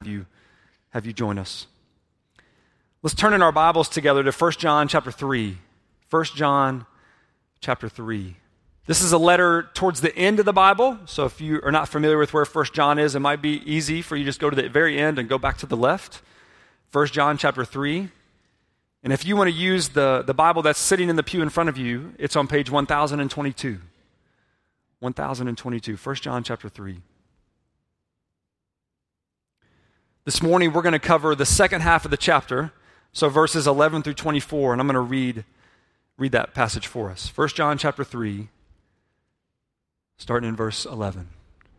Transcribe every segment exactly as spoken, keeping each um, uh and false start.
you, have you join us. Let's turn in our Bibles together to First John chapter three. First John chapter three. This is a letter towards the end of the Bible, so if you are not familiar with where First John is, it might be easy for you to just go to the very end and go back to the left. First John chapter three. And if you want to use the, the Bible that's sitting in the pew in front of you, it's on page one thousand twenty-two. one thousand twenty-two, First John chapter three. This morning we're going to cover the second half of the chapter, so verses eleven through twenty-four, and I'm going to read, read that passage for us. First John chapter three, starting in verse eleven.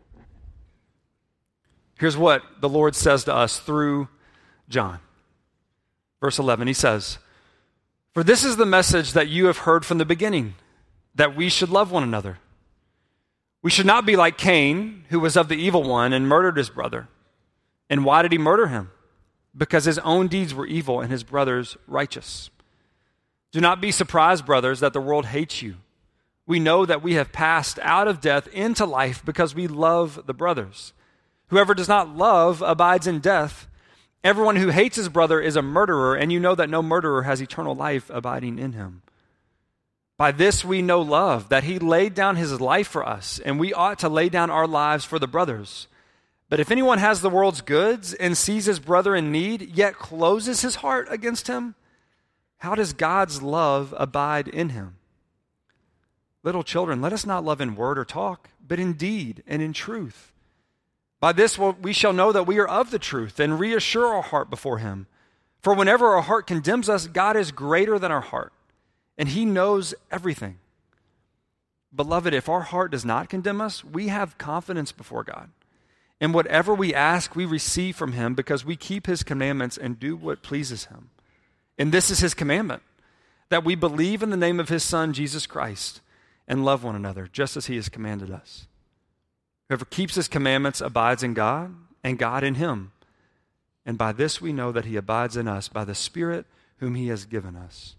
Here's what the Lord says to us through John. Verse eleven, he says, "For this is the message that you have heard from the beginning, that we should love one another. We should not be like Cain, who was of the evil one and murdered his brother. And why did he murder him? Because his own deeds were evil and his brother's righteous. Do not be surprised, brothers, that the world hates you. We know that we have passed out of death into life because we love the brothers. Whoever does not love abides in death. Everyone who hates his brother is a murderer, and you know that no murderer has eternal life abiding in him. By this we know love, that he laid down his life for us, and we ought to lay down our lives for the brothers. But if anyone has the world's goods and sees his brother in need, yet closes his heart against him, how does God's love abide in him? Little children, let us not love in word or talk, but in deed and in truth. By this we shall know that we are of the truth and reassure our heart before him. For whenever our heart condemns us, God is greater than our heart, and he knows everything. Beloved, if our heart does not condemn us, we have confidence before God. And whatever we ask, we receive from him because we keep his commandments and do what pleases him. And this is his commandment, that we believe in the name of his Son, Jesus Christ, and love one another, just as he has commanded us. Whoever keeps his commandments abides in God, and God in him. And by this we know that he abides in us, by the Spirit whom he has given us."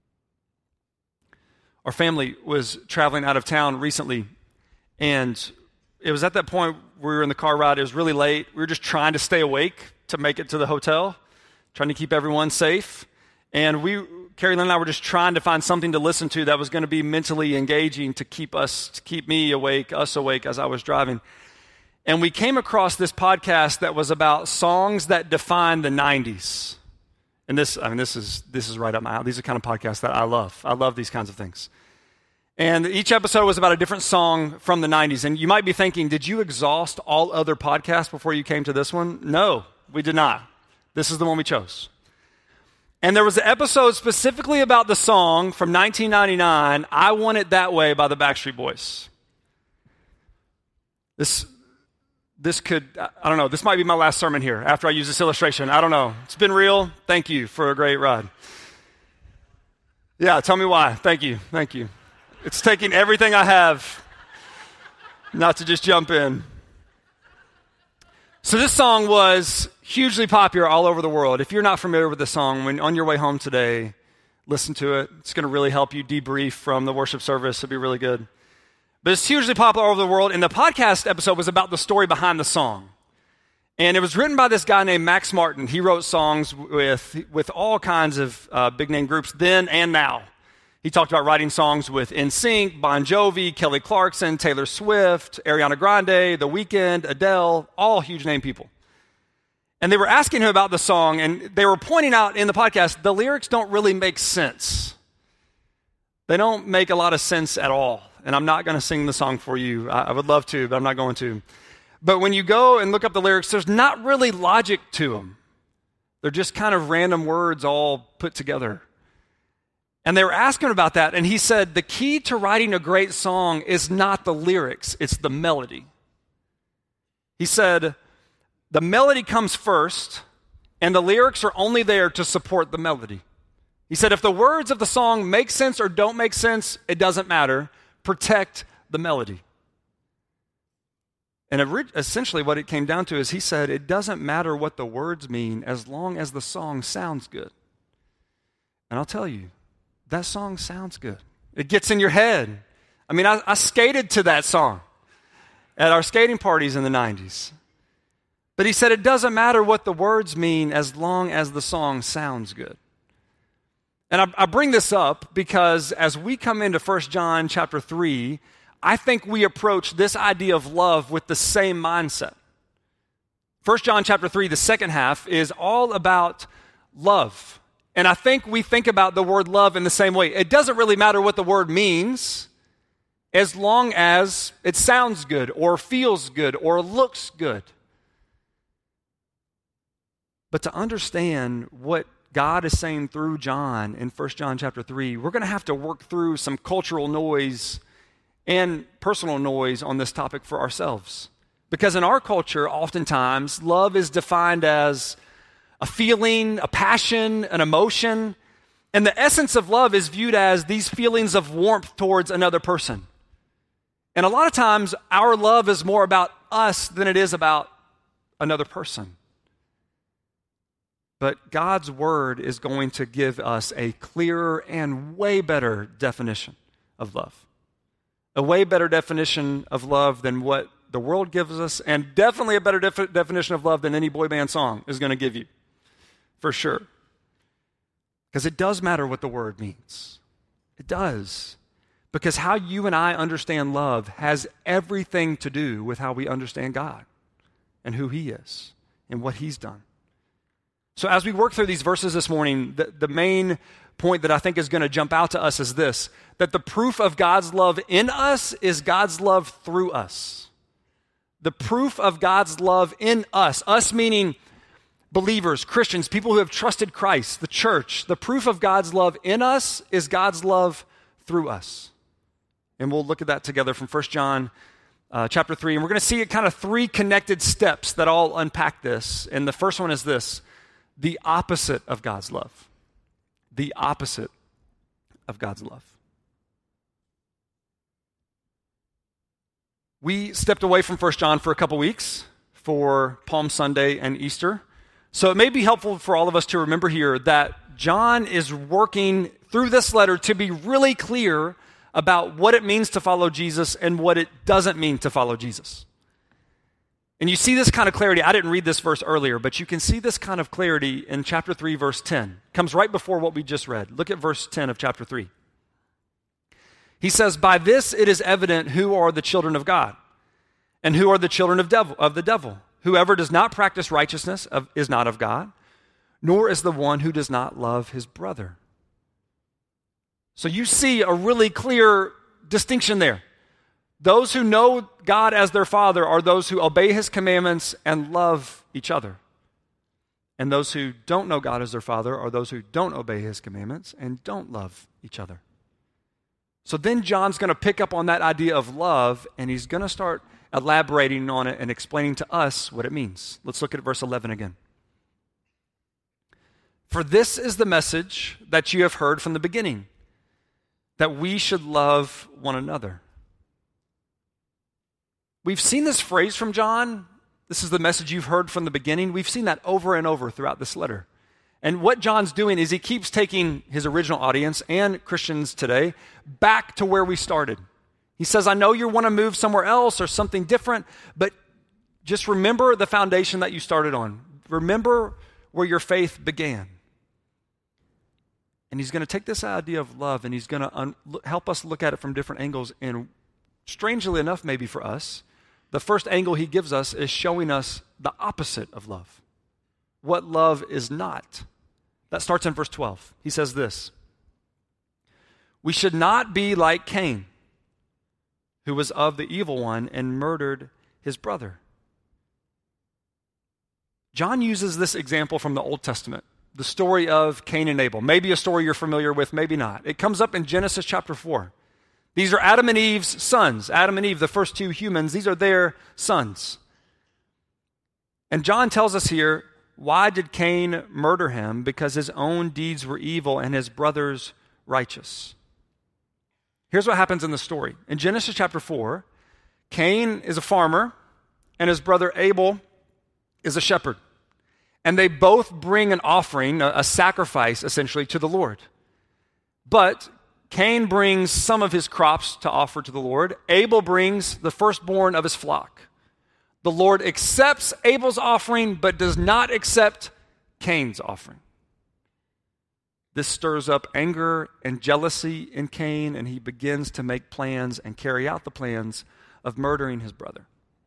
Our family was traveling out of town recently, and it was at that point we were in the car ride. It was really late. We were just trying to stay awake to make it to the hotel, trying to keep everyone safe. And we, Carrie Lynn and I were just trying to find something to listen to that was going to be mentally engaging to keep us, to keep me awake, us awake as I was driving. And we came across this podcast that was about songs that define the nineties. And this, I mean, this is this is right up my alley. These are the kind of podcasts that I love. I love these kinds of things. And each episode was about a different song from the nineties. And you might be thinking, did you exhaust all other podcasts before you came to this one? No, we did not. This is the one we chose. And there was an episode specifically about the song from nineteen ninety-nine, "I Want It That Way" by the Backstreet Boys. This, this could, I don't know, this might be my last sermon here after I use this illustration. I don't know. It's been real. Thank you for a great ride. Yeah, tell me why. Thank you. Thank you. It's taking everything I have not to just jump in. So this song was hugely popular all over the world. If you're not familiar with this song, when on your way home today, listen to it. It's going to really help you debrief from the worship service. It'll be really good. But it's hugely popular all over the world, and the podcast episode was about the story behind the song. And it was written by this guy named Max Martin. He wrote songs with, with all kinds of uh, big-name groups then and now. He talked about writing songs with N Sync, Bon Jovi, Kelly Clarkson, Taylor Swift, Ariana Grande, The Weeknd, Adele, all huge name people. And they were asking him about the song, and they were pointing out in the podcast, the lyrics don't really make sense. They don't make a lot of sense at all. And I'm not going to sing the song for you. I, I would love to, but I'm not going to. But when you go and look up the lyrics, there's not really logic to them. They're just kind of random words all put together. And they were asking about that, and he said, the key to writing a great song is not the lyrics, it's the melody. He said, the melody comes first, and the lyrics are only there to support the melody. He said, if the words of the song make sense or don't make sense, it doesn't matter. Protect the melody. And essentially what it came down to is he said, it doesn't matter what the words mean as long as the song sounds good. And I'll tell you, that song sounds good. It gets in your head. I mean, I, I skated to that song at our skating parties in the nineties. But he said it doesn't matter what the words mean as long as the song sounds good. And I, I bring this up because as we come into First John chapter three, I think we approach this idea of love with the same mindset. First John chapter three, the second half, is all about love. And I think we think about the word love in the same way. It doesn't really matter what the word means as long as it sounds good or feels good or looks good. But to understand what God is saying through John in First John chapter three, we're going to have to work through some cultural noise and personal noise on this topic for ourselves. Because in our culture, oftentimes, love is defined as a feeling, a passion, an emotion. And the essence of love is viewed as these feelings of warmth towards another person. And a lot of times, our love is more about us than it is about another person. But God's word is going to give us a clearer and way better definition of love. A way better definition of love than what the world gives us, and definitely a better def- definition of love than any boy band song is going to give you, for sure. Because it does matter what the word means. It does. Because how you and I understand love has everything to do with how we understand God and who He is and what He's done. So as we work through these verses this morning, the, the main point that I think is going to jump out to us is this, that the proof of God's love in us is God's love through us. The proof of God's love in us, us meaning believers, Christians, people who have trusted Christ, the church, the proof of God's love in us is God's love through us. And we'll look at that together from First John uh, chapter three. And we're going to see it kind of three connected steps that all unpack this. And the first one is this, the opposite of God's love. The opposite of God's love. We stepped away from First John for a couple weeks for Palm Sunday and Easter. So it may be helpful for all of us to remember here that John is working through this letter to be really clear about what it means to follow Jesus and what it doesn't mean to follow Jesus. And you see this kind of clarity. I didn't read this verse earlier, but you can see this kind of clarity in chapter three, verse ten. It comes right before what we just read. Look at verse ten of chapter three. He says, "By this it is evident who are the children of God and who are the children of, devil, of the devil. Whoever does not practice righteousness of, is not of God, nor is the one who does not love his brother." So you see a really clear distinction there. Those who know God as their Father are those who obey His commandments and love each other. And those who don't know God as their Father are those who don't obey His commandments and don't love each other. So then John's going to pick up on that idea of love, and he's going to start elaborating on it and explaining to us what it means. Let's look at verse eleven again. "For this is the message that you have heard from the beginning, that we should love one another." We've seen this phrase from John, "This is the message you've heard from the beginning." We've seen that over and over throughout this letter. And what John's doing is he keeps taking his original audience and Christians today back to where we started. He says, I know you want to move somewhere else or something different, but just remember the foundation that you started on. Remember where your faith began. And he's going to take this idea of love and he's going to un- help us look at it from different angles. And strangely enough, maybe for us, the first angle he gives us is showing us the opposite of love. What love is not. That starts in verse twelve. He says this, "We should not be like Cain, who was of the evil one and murdered his brother." John uses this example from the Old Testament, the story of Cain and Abel. Maybe a story you're familiar with, maybe not. It comes up in Genesis chapter four. These are Adam and Eve's sons. Adam and Eve, the first two humans, these are their sons. And John tells us here, why did Cain murder him? Because his own deeds were evil and his brother's righteous. Here's what happens in the story. In Genesis chapter four, Cain is a farmer and his brother Abel is a shepherd. And they both bring an offering, a, a sacrifice essentially, to the Lord. But Cain brings some of his crops to offer to the Lord. Abel brings the firstborn of his flock. The Lord accepts Abel's offering, but does not accept Cain's offering. This stirs up anger and jealousy in Cain, and he begins to make plans and carry out the plans of murdering his brother.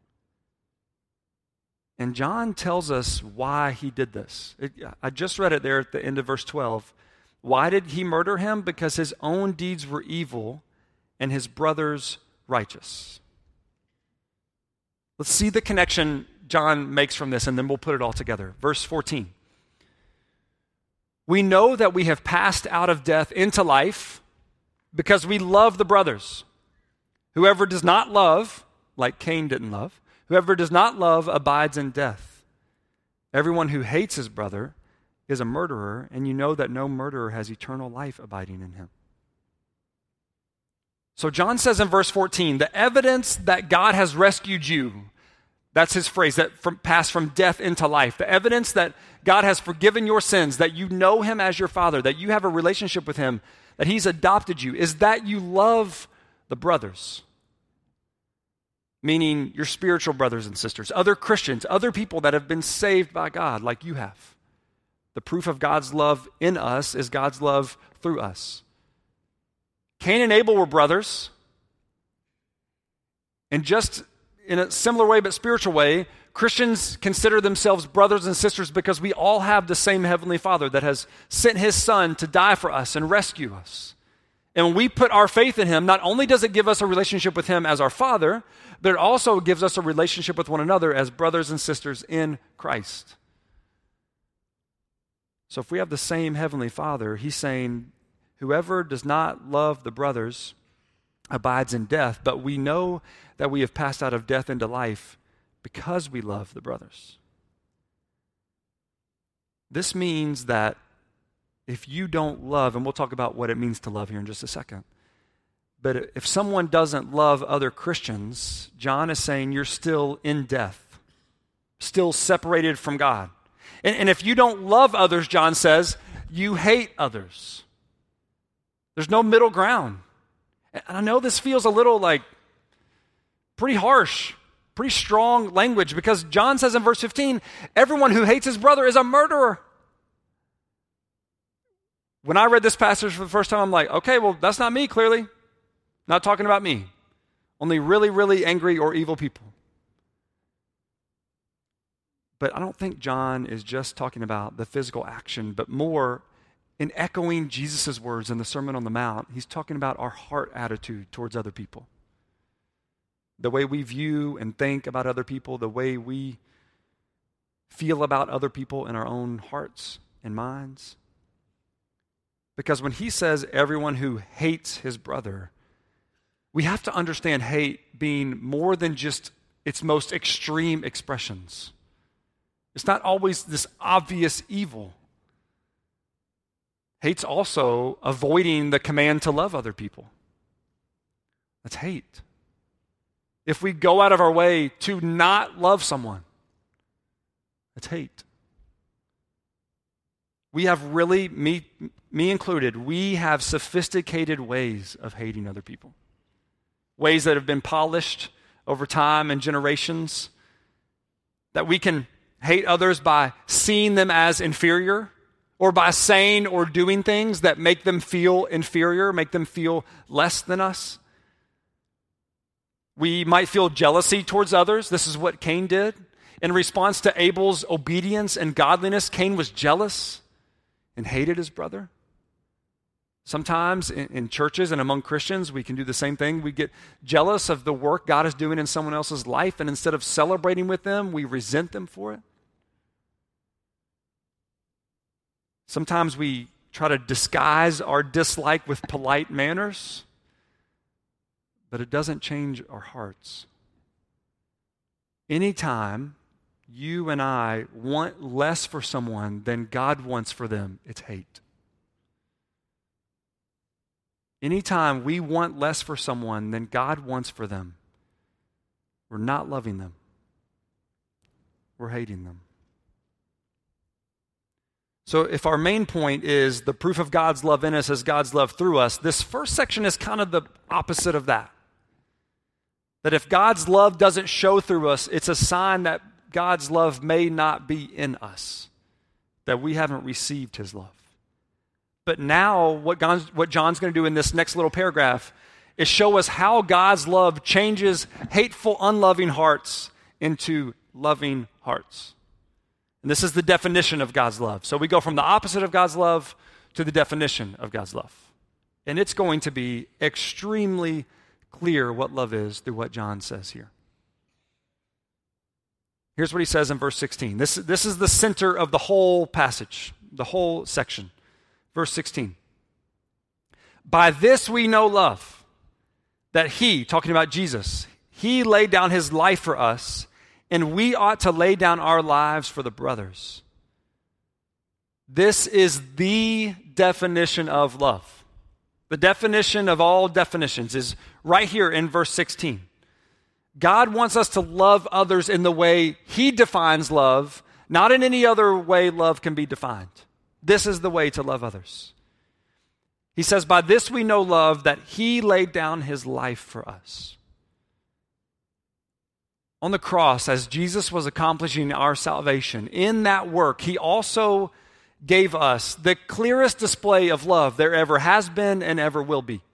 And John tells us why he did this. It, I just read it there at the end of verse twelve. Why did he murder him? Because his own deeds were evil and his brother's righteous. Let's see the connection John makes from this, and then we'll put it all together. Verse fourteen. We know that we have passed out of death into life because we love the brothers. Whoever does not love, like Cain didn't love, whoever does not love abides in death. Everyone who hates his brother is a murderer, and you know that no murderer has eternal life abiding in him. So John says in verse fourteen, the evidence that God has rescued you, that's his phrase, that from, passed from death into life. The evidence that God has forgiven your sins, that you know him as your father, that you have a relationship with him, that he's adopted you, is that you love the brothers. Meaning your spiritual brothers and sisters, other Christians, other people that have been saved by God like you have. The proof of God's love in us is God's love through us. Cain and Abel were brothers. And just in a similar way but spiritual way, Christians consider themselves brothers and sisters because we all have the same Heavenly Father that has sent his Son to die for us and rescue us. And when we put our faith in him, not only does it give us a relationship with him as our Father, but it also gives us a relationship with one another as brothers and sisters in Christ. So if we have the same Heavenly Father, he's saying, whoever does not love the brothers abides in death, but we know that we have passed out of death into life because we love the brothers. This means that if you don't love, and we'll talk about what it means to love here in just a second, but if someone doesn't love other Christians, John is saying you're still in death, still separated from God. And, and if you don't love others, John says, you hate others. There's no middle ground. And I know this feels a little like pretty harsh, pretty strong language, because John says in verse fifteen, everyone who hates his brother is a murderer. When I read this passage for the first time, I'm like, okay, well, that's not me, clearly. Not talking about me. Only really, really angry or evil people. But I don't think John is just talking about the physical action, but more in echoing Jesus' words in the Sermon on the Mount, he's talking about our heart attitude towards other people. The way we view and think about other people, the way we feel about other people in our own hearts and minds. Because when he says everyone who hates his brother, we have to understand hate being more than just its most extreme expressions. It's not always this obvious evil. Hate's also avoiding the command to love other people. That's hate. If we go out of our way to not love someone, that's hate. We have really, me, me included, we have sophisticated ways of hating other people. Ways that have been polished over time and generations. That we can hate others by seeing them as inferior, or by saying or doing things that make them feel inferior, make them feel less than us. We might feel jealousy towards others. This is what Cain did. In response to Abel's obedience and godliness, Cain was jealous and hated his brother. Sometimes in, in churches and among Christians, we can do the same thing. We get jealous of the work God is doing in someone else's life, and instead of celebrating with them, we resent them for it. Sometimes we try to disguise our dislike with polite manners, but it doesn't change our hearts. Anytime you and I want less for someone than God wants for them, it's hate. Anytime we want less for someone than God wants for them, we're not loving them. We're hating them. So if our main point is the proof of God's love in us is God's love through us, this first section is kind of the opposite of that. That if God's love doesn't show through us, it's a sign that God's love may not be in us, that we haven't received his love. But now, what John's, what John's going to do in this next little paragraph is show us how God's love changes hateful, unloving hearts into loving hearts. And this is the definition of God's love. So we go from the opposite of God's love to the definition of God's love. And it's going to be extremely clear what love is through what John says here. Here's what he says in verse sixteen. This, this is the center of the whole passage, the whole section. Verse sixteen. By this we know love, that he, talking about Jesus, he laid down his life for us, and we ought to lay down our lives for the brothers. This is the definition of love. The definition of all definitions is right here in verse sixteen. God wants us to love others in the way he defines love, not in any other way love can be defined. This is the way to love others. He says, by this we know love, that he laid down his life for us. On the cross, as Jesus was accomplishing our salvation, in that work, he also gave us the clearest display of love there ever has been and ever will be.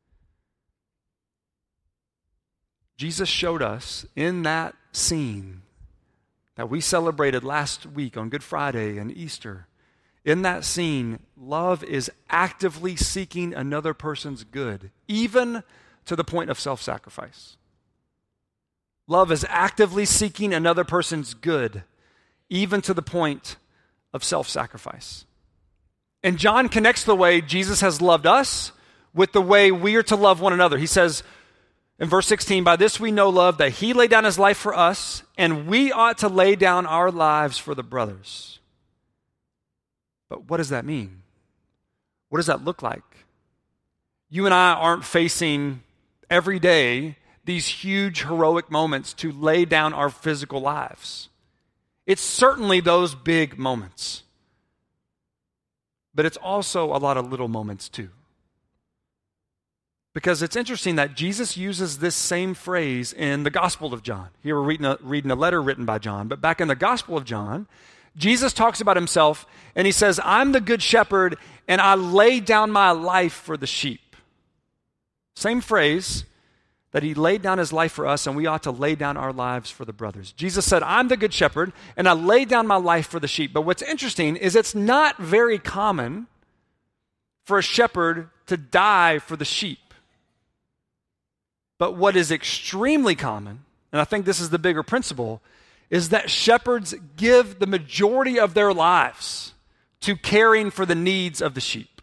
Jesus showed us in that scene that we celebrated last week on Good Friday and Easter. In that scene, love is actively seeking another person's good, even to the point of self-sacrifice. Love is actively seeking another person's good, even to the point of self-sacrifice. And John connects the way Jesus has loved us with the way we are to love one another. He says in verse sixteen, by this we know love, that he laid down his life for us, and we ought to lay down our lives for the brothers. But what does that mean? What does that look like? You and I aren't facing every day these huge heroic moments to lay down our physical lives. It's certainly those big moments. But it's also a lot of little moments too. Because it's interesting that Jesus uses this same phrase in the Gospel of John. Here we're reading a, reading a letter written by John, but back in the Gospel of John, Jesus talks about himself and he says, I'm the good shepherd and I lay down my life for the sheep. Same phrase, that he laid down his life for us and we ought to lay down our lives for the brothers. Jesus said, I'm the good shepherd and I lay down my life for the sheep. But what's interesting is it's not very common for a shepherd to die for the sheep. But what is extremely common, and I think this is the bigger principle, is that shepherds give the majority of their lives to caring for the needs of the sheep.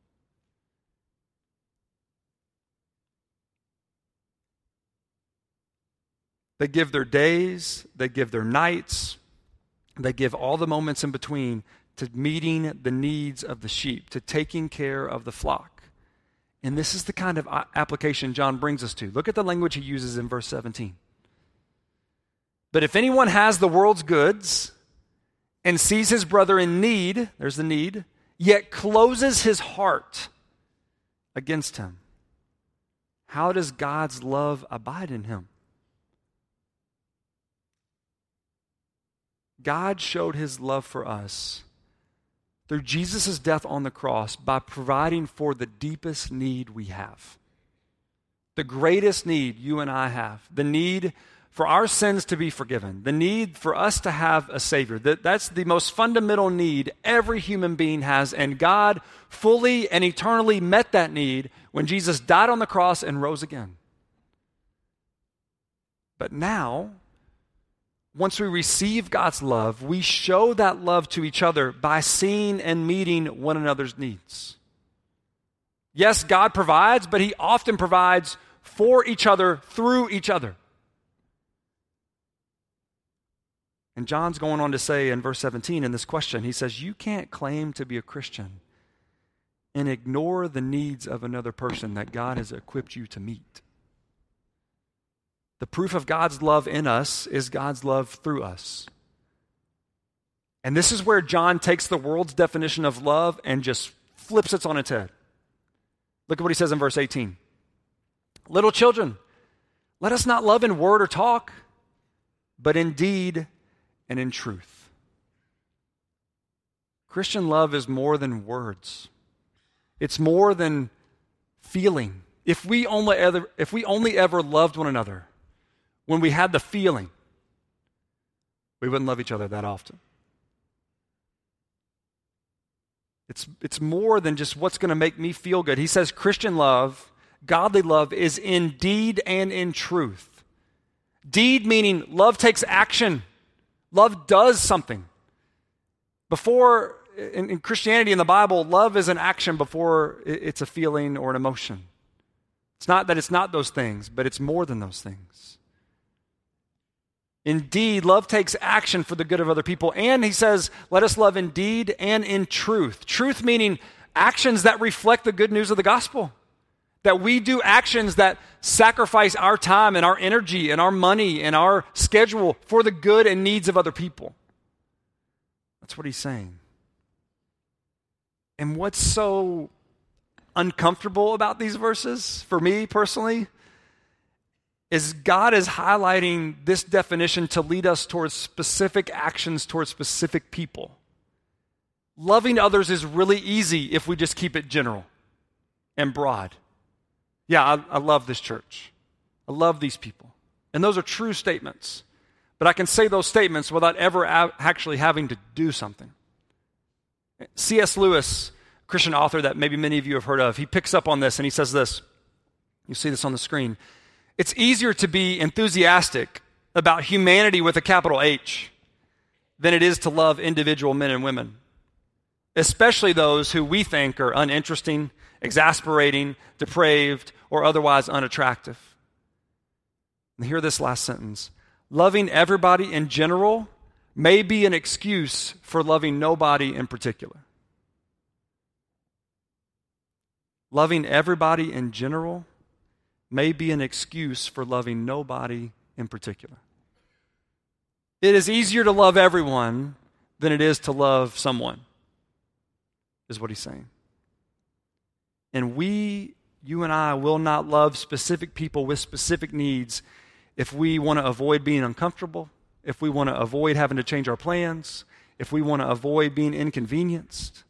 They give their days, they give their nights, they give all the moments in between to meeting the needs of the sheep, to taking care of the flock. And this is the kind of application John brings us to. Look at the language he uses in verse seventeen. But if anyone has the world's goods and sees his brother in need, there's the need, yet closes his heart against him, how does God's love abide in him? God showed his love for us through Jesus' death on the cross by providing for the deepest need we have. The greatest need you and I have. The need for our sins to be forgiven. The need for us to have a Savior. That, that's the most fundamental need every human being has. And God fully and eternally met that need when Jesus died on the cross and rose again. But now, once we receive God's love, we show that love to each other by seeing and meeting one another's needs. Yes, God provides, but he often provides for each other through each other. And John's going on to say in verse seventeen in this question, he says, you can't claim to be a Christian and ignore the needs of another person that God has equipped you to meet. The proof of God's love in us is God's love through us. And this is where John takes the world's definition of love and just flips it on its head. Look at what he says in verse eighteen. Little children, Let us not love in word or talk, but in deed and in truth. Christian love is more than words. It's more than feeling. If we only ever, if we only ever loved one another when we had the feeling, we wouldn't love each other that often. It's, it's more than just what's going to make me feel good. He says Christian love, godly love, is in deed and in truth. Deed meaning love takes action. Love does something. Before, in, in Christianity, in the Bible, love is an action before it's a feeling or an emotion. It's not that it's not those things, but it's more than those things. Indeed, love takes action for the good of other people. And he says, let us love in deed and in truth. Truth meaning actions that reflect the good news of the gospel. That we do actions that sacrifice our time and our energy and our money and our schedule for the good and needs of other people. That's what he's saying. And what's so uncomfortable about these verses, for me personally, is God is highlighting this definition to lead us towards specific actions towards specific people. Loving others is really easy if we just keep it general and broad. Yeah, I, I love this church. I love these people. And those are true statements. But I can say those statements without ever a- actually having to do something. C S Lewis, Christian author that maybe many of you have heard of, he picks up on this and he says this. You see this on the screen. It's easier to be enthusiastic about humanity with a capital H than it is to love individual men and women, especially those who we think are uninteresting, exasperating, depraved, or otherwise unattractive. And hear this last sentence. Loving everybody in general may be an excuse for loving nobody in particular. Loving everybody in general may be an excuse for loving nobody in particular. It is easier to love everyone than it is to love someone, is what he's saying. And we, you and I, will not love specific people with specific needs if we want to avoid being uncomfortable, if we want to avoid having to change our plans, if we want to avoid being inconvenienced.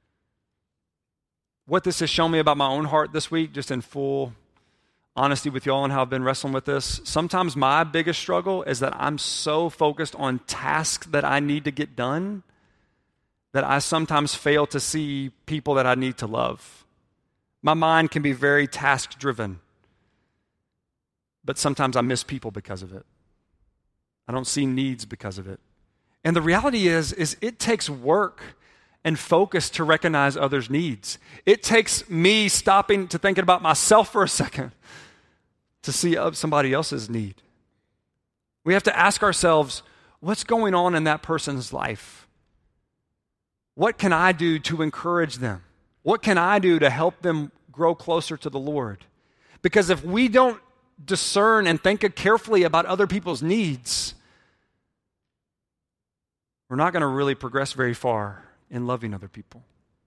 What this has shown me about my own heart this week, just in full honesty with y'all and how I've been wrestling with this, sometimes my biggest struggle is that I'm so focused on tasks that I need to get done that I sometimes fail to see people that I need to love. My mind can be very task-driven, but sometimes I miss people because of it. I don't see needs because of it. And the reality is, is it takes work and focus to recognize others' needs. It takes me stopping to thinking about myself for a second to see somebody else's need. We have to ask ourselves, what's going on in that person's life? What can I do to encourage them? What can I do to help them grow closer to the Lord? Because if we don't discern and think carefully about other people's needs, we're not going to really progress very far in loving other people.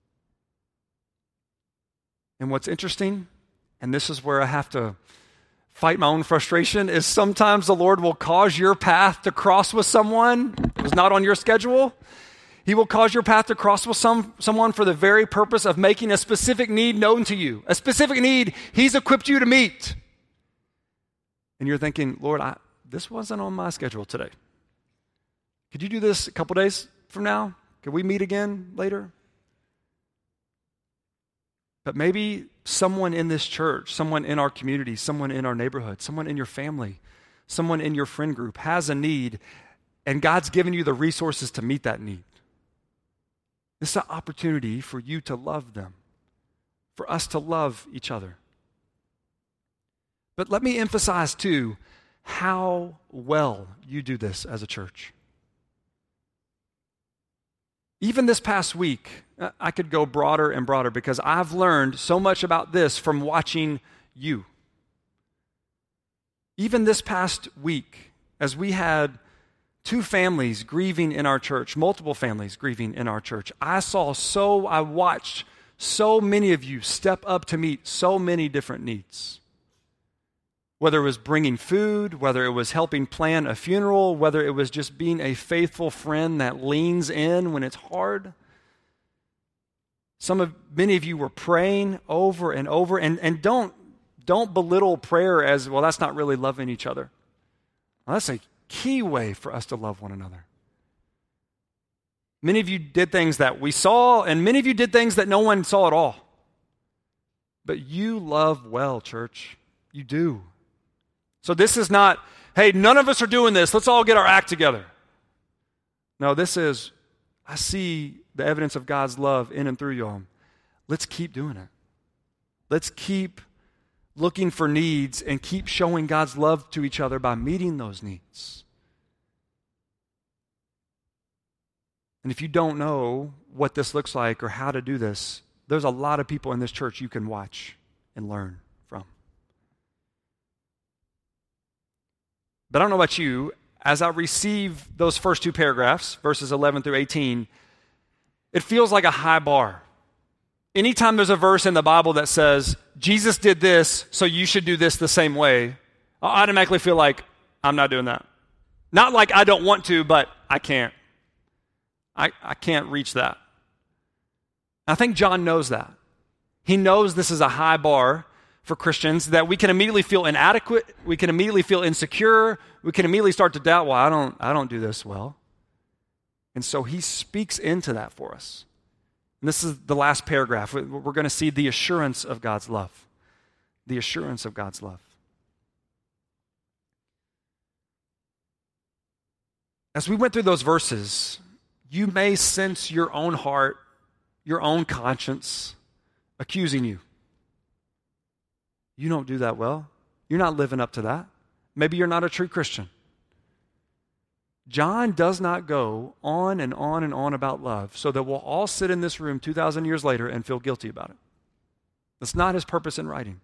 And what's interesting, and this is where I have to fight my own frustration, is sometimes the Lord will cause your path to cross with someone who's not on your schedule. He will cause your path to cross with some, someone for the very purpose of making a specific need known to you, a specific need He's equipped you to meet. And you're thinking, Lord, I, this wasn't on my schedule today. Could you do this a couple days from now? Could we meet again later? But maybe someone in this church, someone in our community, someone in our neighborhood, someone in your family, someone in your friend group has a need, and God's given you the resources to meet that need. This is an opportunity for you to love them, for us to love each other. But let me emphasize, too, how well you do this as a church. Even this past week, I could go broader and broader because I've learned so much about this from watching you. Even this past week, as we had two families grieving in our church, multiple families grieving in our church, I saw so, I watched so many of you step up to meet so many different needs. whether it was bringing food, whether it was helping plan a funeral, whether it was just being a faithful friend that leans in when it's hard. Some of, many of you were praying over and over, and, and don't, don't belittle prayer as, well, that's not really loving each other. Well, that's a key way for us to love one another. Many of you did things that we saw, and many of you did things that no one saw at all. But you love well, church. You do. So this is not, hey, none of us are doing this. Let's all get our act together. No, this is, I see the evidence of God's love in and through y'all. Let's keep doing it. Let's keep looking for needs and keep showing God's love to each other by meeting those needs. And if you don't know what this looks like or how to do this, there's a lot of people in this church you can watch and learn from. But I don't know about you, as I receive those first two paragraphs, verses eleven through eighteen, it feels like a high bar. Anytime there's a verse in the Bible that says, Jesus did this, so you should do this the same way, I automatically feel like I'm not doing that. Not like I don't want to, but I can't. I, I can't reach that. I think John knows that. He knows this is a high bar for Christians, that we can immediately feel inadequate, we can immediately feel insecure, we can immediately start to doubt, well, I don't, I don't do this well. And so he speaks into that for us. And this is the last paragraph. We're going to see the assurance of God's love. The assurance of God's love. As we went through those verses, you may sense your own heart, your own conscience accusing you. You don't do that well. You're not living up to that. Maybe you're not a true Christian. John does not go on and on and on about love so that we'll all sit in this room two thousand years later and feel guilty about it. That's not his purpose in writing.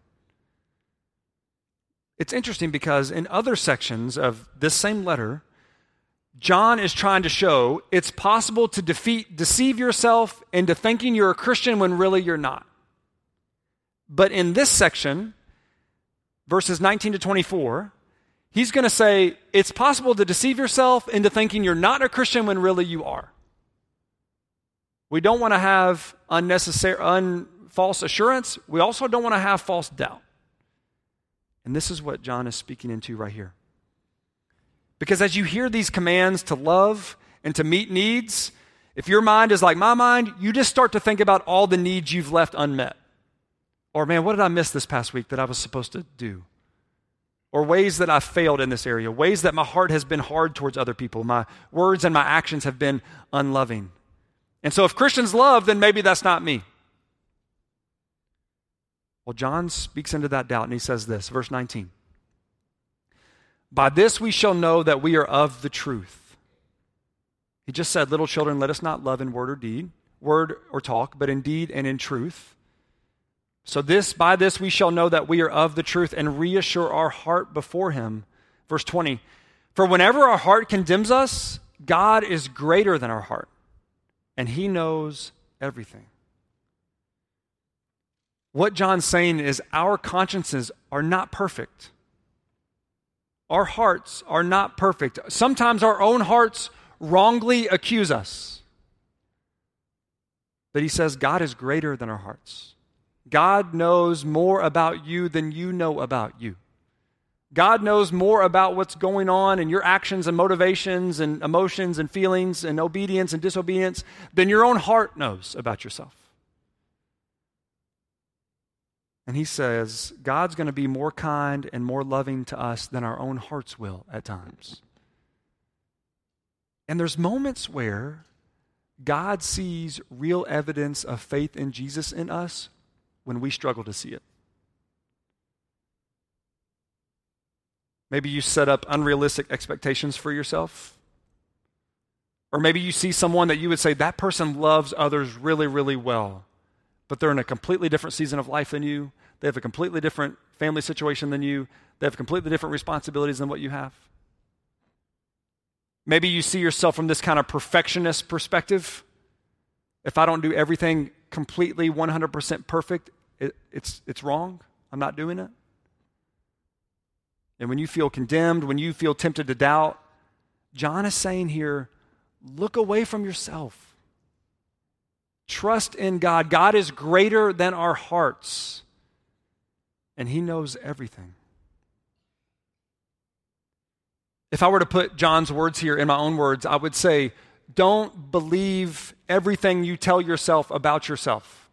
It's interesting because in other sections of this same letter, John is trying to show it's possible to defeat, deceive yourself into thinking you're a Christian when really you're not. But in this section, verses nineteen to twenty-four, he's going to say it's possible to deceive yourself into thinking you're not a Christian when really you are. We don't want to have unnecessary, un, false assurance. We also don't want to have false doubt. And this is what John is speaking into right here. Because as you hear these commands to love and to meet needs, if your mind is like my mind, you just start to think about all the needs you've left unmet. Or, man, what did I miss this past week that I was supposed to do? Or ways that I've failed in this area, ways that my heart has been hard towards other people, my words and my actions have been unloving. And so if Christians love, then maybe that's not me. Well, John speaks into that doubt and he says this, verse nineteen. By this we shall know that we are of the truth. He just said, little children, let us not love in word or deed, word or talk, but in deed and in truth. So this, by this we shall know that we are of the truth and reassure our heart before him. Verse twenty, for whenever our heart condemns us, God is greater than our heart, and he knows everything. What John's saying is our consciences are not perfect. Our hearts are not perfect. Sometimes our own hearts wrongly accuse us. But he says God is greater than our hearts. God knows more about you than you know about you. God knows more about what's going on in your actions and motivations and emotions and feelings and obedience and disobedience than your own heart knows about yourself. And he says, God's going to be more kind and more loving to us than our own hearts will at times. And there's moments where God sees real evidence of faith in Jesus in us when we struggle to see it. Maybe you set up unrealistic expectations for yourself. Or maybe you see someone that you would say, that person loves others really, really well, but they're in a completely different season of life than you. They have a completely different family situation than you. They have completely different responsibilities than what you have. Maybe you see yourself from this kind of perfectionist perspective. If I don't do everything completely one hundred percent perfect, it, it's, it's wrong. I'm not doing it. and when you feel condemned, when you feel tempted to doubt, John is saying here, look away from yourself. Trust in God. God is greater than our hearts, and he knows everything. If I were to put John's words here in my own words, I would say, don't believe everything you tell yourself about yourself.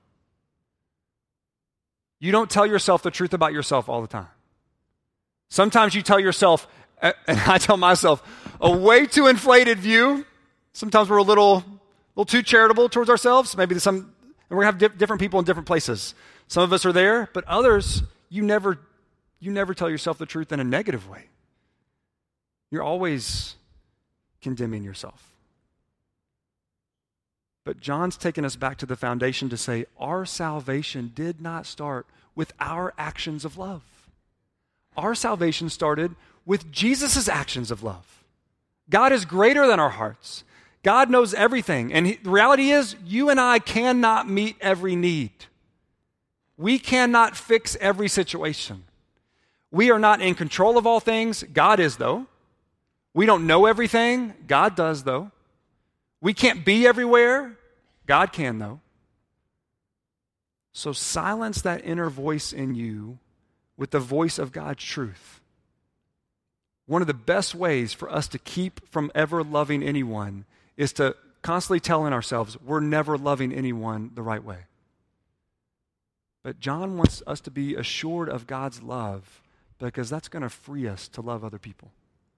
You don't tell yourself the truth about yourself all the time. Sometimes you tell yourself, and I tell myself, a way too inflated view. Sometimes we're a little, little too charitable towards ourselves. Maybe some, and we're going to have di- different people in different places. Some of us are there, but others, you never, you never tell yourself the truth in a negative way. You're always condemning yourself. But John's taken us back to the foundation to say our salvation did not start with our actions of love. Our salvation started with Jesus' actions of love. God is greater than our hearts. God knows everything. And he, the reality is, you and I cannot meet every need. We cannot fix every situation. We are not in control of all things. God is, though. We don't know everything. God does, though. We can't be everywhere. God can, though. So silence that inner voice in you with the voice of God's truth. One of the best ways for us to keep from ever loving anyone is to constantly telling ourselves we're never loving anyone the right way. But John wants us to be assured of God's love because that's going to free us to love other people.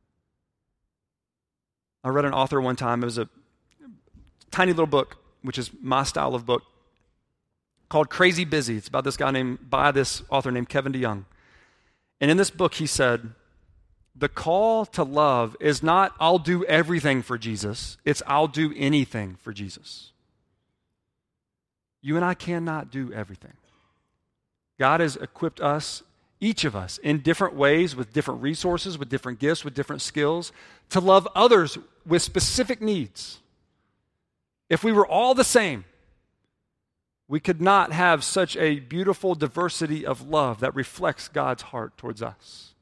I read an author one time. It was a tiny little book, which is my style of book, called Crazy Busy. It's about this guy named, by this author named Kevin DeYoung. And in this book, he said, the call to love is not, I'll do everything for Jesus. It's, I'll do anything for Jesus. You and I cannot do everything. God has equipped us, each of us, in different ways, with different resources, with different gifts, with different skills, to love others with specific needs. If we were all the same, we could not have such a beautiful diversity of love that reflects God's heart towards us.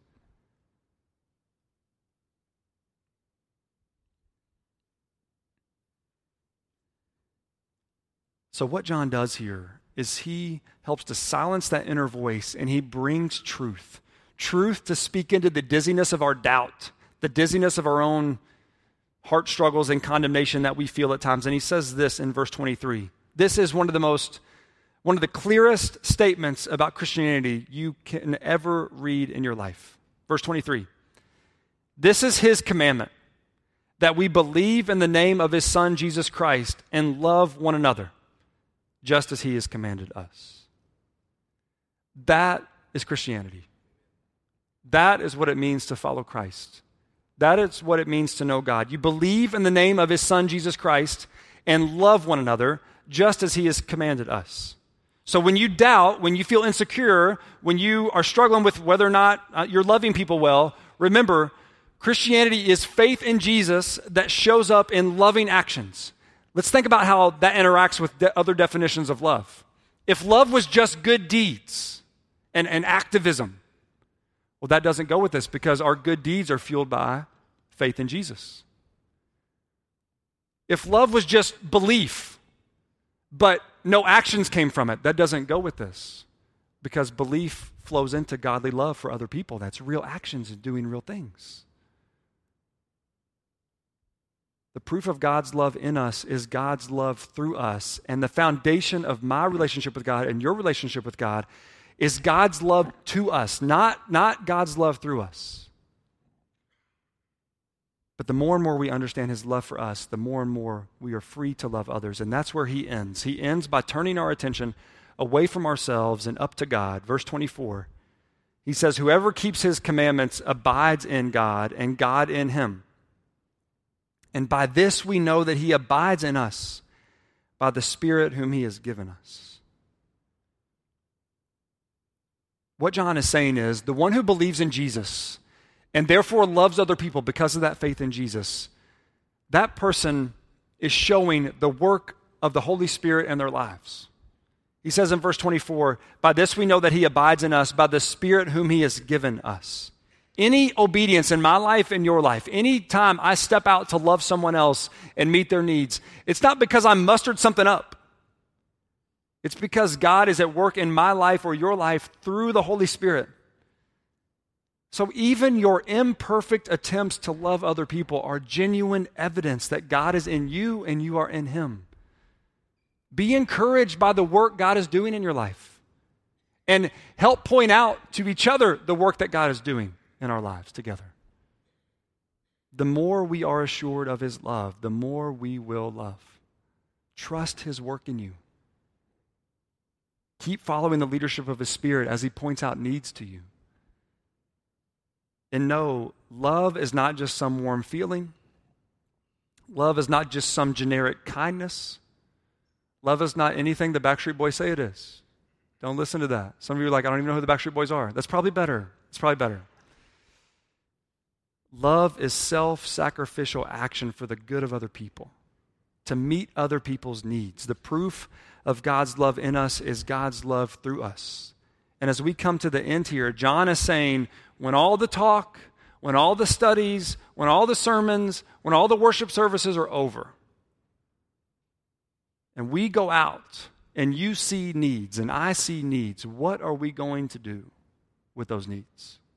So what John does here is he helps to silence that inner voice, and he brings truth. Truth to speak into the dizziness of our doubt, the dizziness of our own heart struggles and condemnation that we feel at times. And he says this in verse twenty-three. This is one of the most, one of the clearest statements about Christianity you can ever read in your life. Verse twenty-three. This is his commandment, that we believe in the name of his Son, Jesus Christ, and love one another, just as he has commanded us. That is Christianity. That is what it means to follow Christ. That is what it means to know God. You believe in the name of his Son, Jesus Christ, and love one another, just as he has commanded us. So when you doubt, when you feel insecure, when you are struggling with whether or not uh, you're loving people well, remember, Christianity is faith in Jesus that shows up in loving actions. Let's think about how that interacts with de- other definitions of love. If love was just good deeds and, and activism, well, that doesn't go with this because our good deeds are fueled by faith in Jesus. If love was just belief, but no actions came from it, that doesn't go with this because belief flows into godly love for other people. That's real actions and doing real things. The proof of God's love in us is God's love through us. And the foundation of my relationship with God and your relationship with God is God's love to us, not, not God's love through us. But the more and more we understand his love for us, the more and more we are free to love others. And that's where he ends. He ends by turning our attention away from ourselves and up to God. Verse twenty-four, he says, whoever keeps his commandments abides in God and God in him. And by this we know that he abides in us, by the Spirit whom he has given us. What John is saying is, the one who believes in Jesus and therefore loves other people because of that faith in Jesus, that person is showing the work of the Holy Spirit in their lives. He says in verse twenty-four, by this we know that he abides in us, by the Spirit whom he has given us. Any obedience in my life and your life, any time I step out to love someone else and meet their needs, it's not because I mustered something up. It's because God is at work in my life or your life through the Holy Spirit. So even your imperfect attempts to love other people are genuine evidence that God is in you and you are in Him. Be encouraged by the work God is doing in your life and help point out to each other the work that God is doing in our lives together. The more we are assured of His love, the more we will love. Trust His work in you. Keep following the leadership of His Spirit as He points out needs to you. And know, love is not just some warm feeling. Love is not just some generic kindness. Love is not anything the Backstreet Boys say it is. Don't listen to that. Some of you are like, I don't even know who the Backstreet Boys are. That's probably better. It's probably better. Love is self-sacrificial action for the good of other people, to meet other people's needs. The proof of God's love in us is God's love through us. And as we come to the end here, John is saying, when all the talk, when all the studies, when all the sermons, when all the worship services are over, and we go out and you see needs and I see needs, what are we going to do with those needs?